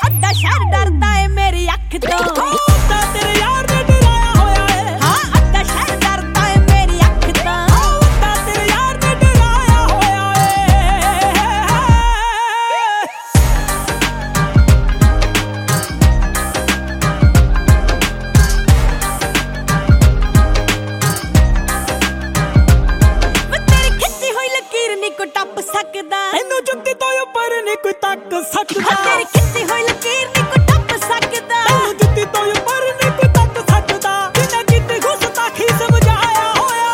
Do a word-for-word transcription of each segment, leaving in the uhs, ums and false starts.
ਅੱਡਾ ਸ਼ਹਿਰ ਡਰਦਾ ਏ ਮੇਰੀ ਅੱਖ ਤੋਂ। ਅੱਡਾ ਤੇਰੇ ਯਾਰ ਨੇ ਡਰਾਇਆ ਹੋਇਆ ਏ। ਹਾਂ ਅੱਡਾ ਸ਼ਹਿਰ ਡਰਦਾ ਏ ਮੇਰੀ ਅੱਖ ਤੋਂ। ਅੱਡਾ ਤੇਰੇ ਯਾਰ ਨੇ ਡਰਾਇਆ ਹੋਇਆ ਵੇ ਤੇਰੀ ਖਿੱਚੀ ਹੋਈ ਲਕੀਰ ਨੀ ਕੋਈ ਟੱਪ ਸਕਦਾ। ਇਹਨੂੰ ਜੁੱਤੀ ਤੋਂ ਉੱਪਰ ਨੀ ਕੋਈ ਤੱਕ ਸਕਦਾ। ਤੇਰੀ ਖਿੱਚੀ ਹੋਈ ਲਕੀਰ ਨੀ ਕੋਈ ਟੱਪ ਸਕਦਾ। ਇਹਨੂੰ ਜੁੱਤੀ ਤੋਂ ਉੱਪਰ ਨੀ ਕੋਈ ਤੱਕ ਸਕਦਾ। ਬਿਨਾਂ ਕੀਤੀ ਗੁਸਤਾਖੀ ਸਮਝਾਇਆ ਹੋਇਆ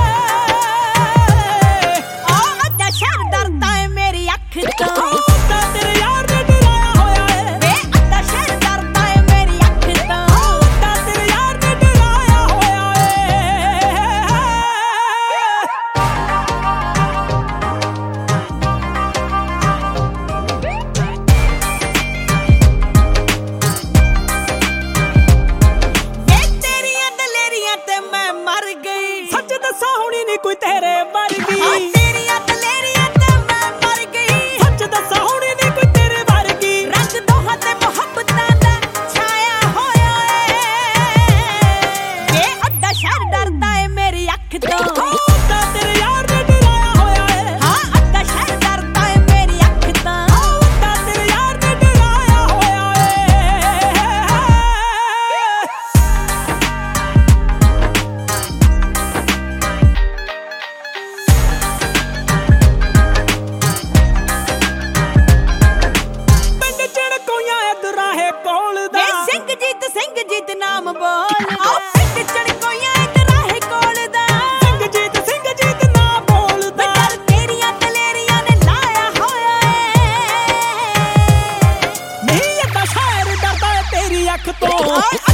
ਏ। ਆ ਅੱਡਾ ਸ਼ਹਿਰ ਡਰਦਾ ਏ ਮੇਰੀ ਅੱਖ ਤੋਂ। ਅੱਡਾ ਤੇਰੇ ਯਾਰ ਨੇ ਡਰਾਇਆ ਹੋਇਆ ਏ। ਵੇ ਅੱਡਾ ਸ਼ਹਿਰ ਡਰਦਾ ਏ ਮੇਰੀ ਅੱਖ ਤੋਂ। ਅੱਡਾ ਤੇਰੇ ਯਾਰ ਨੇ ਡਰਾਇਆ ਹੋਇਆ ਏ। ਵੇ ਤੇਰੀਆਂ ਦਲੇਰੀਆਂ ਤੇ ਮੈਂ ਮਰ ਗਈ। ਸੱਚ ਦੱਸਾਂ ਹੁਣੀ ਨੀ ਕੋਈ ਤੇਰੇ ਆ ਵਰਗੀ। ਤੇਰੀਆਂ ਦਲੇਰੀਆਂ ਤੇ ਮੈਂ ਮਰ ਗਈ। ਸੱਚ ਦੱਸਾਂ ਹੁਣੀ ਨੀ ਕੋਈ ਤੇਰੇ ਵਰਗੀ। ਰੰਗ ਦੋਹਾਂ ਤੇ ਮੁਹੱਬਤਾਂ ਦਾ ਛਾਇਆ ਹੋਇਆ ਏ। ਵੇ ਅੱਡਾ ਸ਼ਹਿਰ ਡਰਦਾ ਏ ਮੇਰੀ ਅੱਖ ਤੋਂ। ਅੱਡਾ ਤੇਰੇ ਯਾਰ ਨੇ ਡਰਾਇਆ ਹੋਇਆ ਏ। ਹਾਂ ਅੱਡਾ ਸ਼ਹਿਰ ਡਰਦਾ ਏ ਮੇਰੀ ਅੱਖ ਤੋਂ। ਅੱਡਾ ਤੇਰੇ ਯਾਰ ਨੇ ਡਰਾਇਆ ਹੋਇਆ ਏ। ਪਿੰਡ ਚੜਕੋਈਆਂ ਇਧਰਾਹੇ ਕੋਲ ਦਾ। ਵੇ ਸਿੰਘਜੀਤ ਸਿੰਘਜੀਤ ਨਾਮ ਬੋਲ। ਆ ਪਿੰਡ ਚੜਕੋਈਆਂ ਇਧਰਾਹੇ ਕੋਲ ਦਾ। ਸਿੰਘਜੀਤ ਸਿੰਘਜੀਤ ਨਾ ਬੋਲਦਾ। ਵੇ ਡਰ ਤੇਰੀਆਂ ਦਲੇਰੀਆਂ ਨੇ ਲਾਇਆ ਹੋਇਆ ਏ। ਨਹੀਂ ਅੱਡਾ ਸ਼ਹਿਰ ਡਰਦਾ ਏ ਤੇਰੀ ਅੱਖ ਤੋਂ।